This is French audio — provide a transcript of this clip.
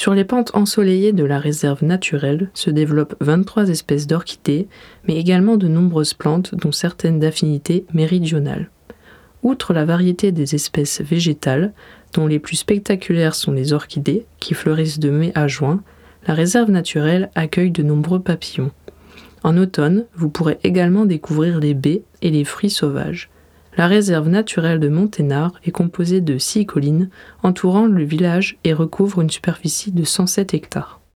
Sur les pentes ensoleillées de la réserve naturelle se développent 23 espèces d'orchidées, mais également de nombreuses plantes, dont certaines d'affinités méridionales. Outre la variété des espèces végétales, dont les plus spectaculaires sont les orchidées, qui fleurissent de mai à juin, la réserve naturelle accueille de nombreux papillons. En automne, vous pourrez également découvrir les baies et les fruits sauvages. La réserve naturelle de Monténard est composée de 6 collines entourant le village et recouvre une superficie de 107 hectares.